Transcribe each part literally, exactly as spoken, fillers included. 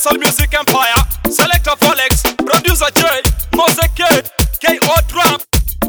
Dancehall Music Empire. Selector Folex, producer J, Mose K, K O Trap.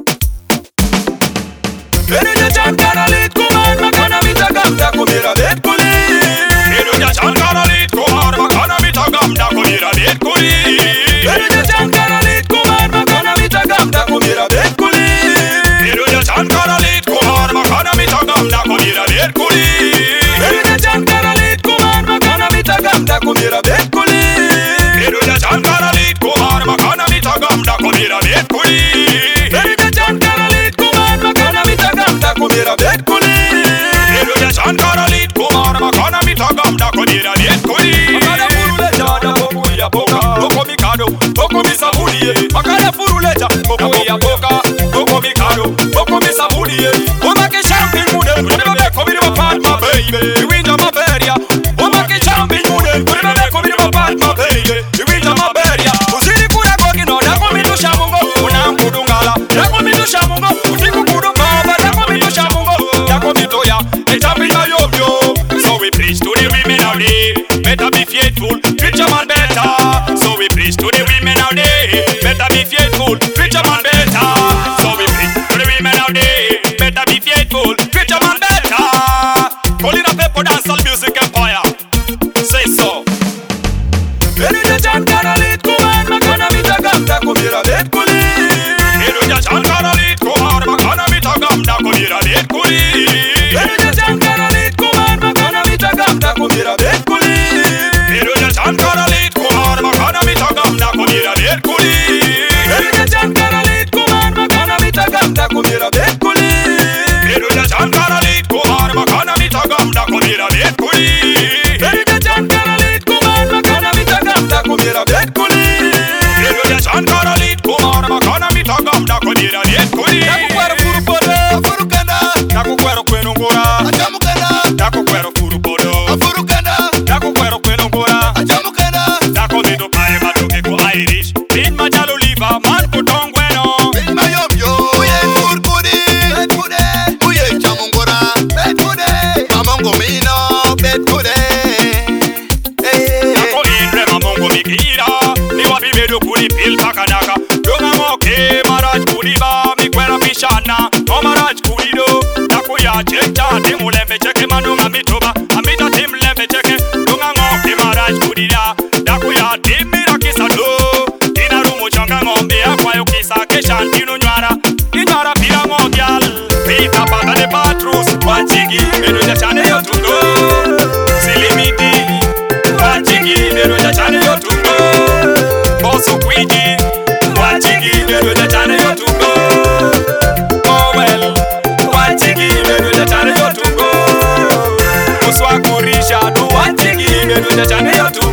Menuja chankara lit kumar makana mitagamda kumira bet kuli. Menuja chankara lit kumar makana mitagamda kumira bet kuli. Menuja chankara lit kumar makana mitagamda kumira bet kuli. Menuja chankara lit kumar makana mitagamda kumira bet kuli. Menuja chankara lit kumar makana mitagamda kumira bet kuli. Menuja chankara lit kumar makana mitagamda kumira bet kuli. Menuja chankara lit kumar makana mitagamda kumira bet kuli. Menuja chankara lit kumar makana mitagamda kumira bet kuli. Makana furule jada boku ya boka, boko mikado, boko misabulie. Makana furule jada boku ya boka, boko mikado, boko misabulie. Oma ke champion mude, mude babe komi de part my baby. You win my beria. Oma ke champion mude, mude babe komi de part my baby. You win my beria. Usiri kura koki no da komi do shamungo, una mkudungala. Da komi do shamungo, usiku kudu baba, da komi do shamungo. Da komi do ya, the champion yo yo. So we preach to the women out there, better be faithful, treat your man better. So we preach to the women out there, better be faithful, treat your man better. So we preach to the women out there, better be faithful, treat your man better. Calling up people Dancehall Music Empire. Say so. Menuja chankara lit kumar makana mitagamda kumira bet kuli. Menuja chankara lit kumar makana mitagamda kumira bet kuli. Menuja chankara lit kumar makana mitagamda kumira bet kuli. Menuja chankara lit kumar makana mitagamda kumira bet kuli. Menuja chankara lit kumar makana mitagamda kumira bet kuli. Menuja chankara lit kumar makana mitagamda kumira bet kuli. Menuja chankara lit kumar makana mitagamda kumira bet kuli. Menuja chankara lit kumar makana mitagamda kumira bet kuli. Nakukwero furu podo, furu kanda. Nakukwero kwenu ngora, ajamu kanda. Nakukwero furu podo, furu kanda. Nakukwero kwenu ngora, ajamu kanda. Nakomido pae matoke ko Irish. Bin majalo liva man kutongweno. Bin mayom yo, uye fur kudi, bet kude. Uye jamu ngora, bet kude. Mamongo mino, bet kude. Nako inre mamongo mikira. Niwa bibedo kuri pil pakadaka. Donga moke maraj kuriba. Mikwera pishana, no maraj kurido. Nako ya checha, timulembe cheke manunga mitoba. Amita timlembe cheke, donga moke maraj kurida. Nako ya timira kisado. Ina rumo changa ngombe ya kwa yo kisa kesha ntino nywara. Inyara pira ngogyal. Pita pata de patrus, wachigi, menuja chane yo tungo. Silimiti, wachigi, menuja chane yo tungo. Bosu kwiji, wachigi, menuja chane yo tungo. Oh well, wachigi, menuja chane yo tungo. Uswa kurisha, du wachigi, menuja chane yo tungo.